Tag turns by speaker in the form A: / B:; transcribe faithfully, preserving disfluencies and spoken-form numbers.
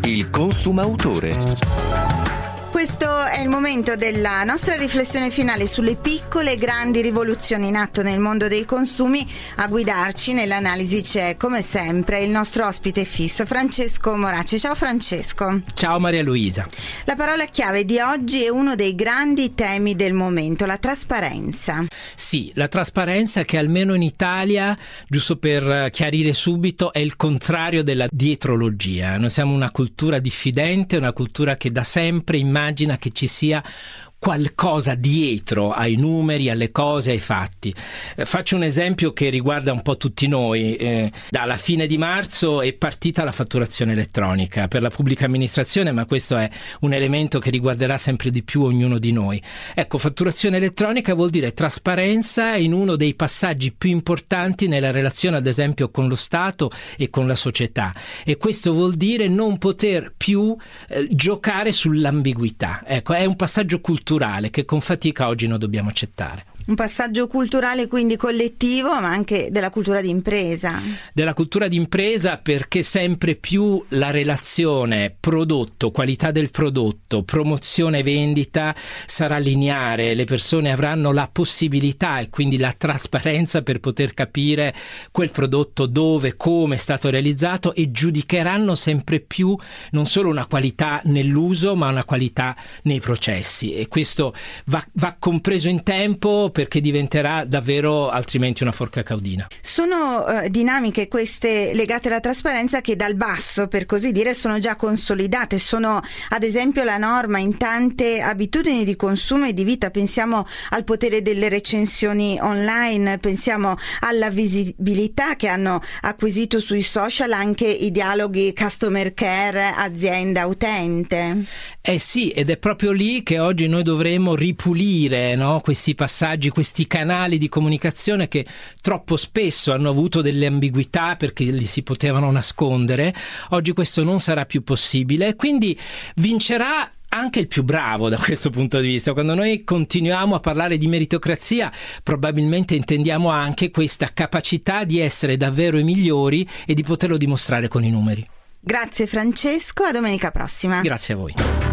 A: Il consumautore.
B: Questo è il momento della nostra riflessione finale sulle piccole e grandi rivoluzioni in atto nel mondo dei consumi. A guidarci nell'analisi c'è, come sempre, il nostro ospite fisso, Francesco Morace. Ciao Francesco.
C: Ciao Maria Luisa.
B: La parola chiave di oggi è uno dei grandi temi del momento, la trasparenza.
C: Sì, la trasparenza che almeno in Italia, giusto per chiarire subito, è il contrario della dietrologia. Noi siamo una cultura diffidente, una cultura che da sempre immagina Immagina che ci sia qualcosa dietro ai numeri, alle cose, ai fatti. Eh, faccio un esempio che riguarda un po' tutti noi. Eh, dalla fine di marzo è partita la fatturazione elettronica per la pubblica amministrazione, ma questo è un elemento che riguarderà sempre di più ognuno di noi. Ecco, fatturazione elettronica vuol dire trasparenza in uno dei passaggi più importanti nella relazione, ad esempio, con lo Stato e con la società. E questo vuol dire non poter più eh, giocare sull'ambiguità. Ecco, è un passaggio culturale che con fatica oggi noi dobbiamo accettare.
B: Un passaggio culturale quindi collettivo, ma anche della cultura d'impresa.
C: Della cultura d'impresa, perché sempre più la relazione prodotto, qualità del prodotto, promozione vendita sarà lineare. Le persone avranno la possibilità e quindi la trasparenza per poter capire quel prodotto dove, come è stato realizzato, e giudicheranno sempre più non solo una qualità nell'uso ma una qualità nei processi, e questo va, va compreso in tempo, perché diventerà davvero altrimenti una forca caudina.
B: Sono uh, dinamiche queste legate alla trasparenza che dal basso, per così dire, sono già consolidate. Sono ad esempio la norma in tante abitudini di consumo e di vita. Pensiamo al potere delle recensioni online, pensiamo alla visibilità che hanno acquisito sui social anche i dialoghi customer care azienda-utente.
C: Eh sì, ed è proprio lì che oggi noi dovremo ripulire, no, questi passaggi, questi canali di comunicazione che troppo spesso hanno avuto delle ambiguità perché li si potevano nascondere. Oggi questo non sarà più possibile, quindi vincerà anche il più bravo da questo punto di vista. Quando noi continuiamo a parlare di meritocrazia, probabilmente intendiamo anche questa capacità di essere davvero i migliori e di poterlo dimostrare con i numeri.
B: Grazie Francesco, a domenica prossima.
C: Grazie a voi.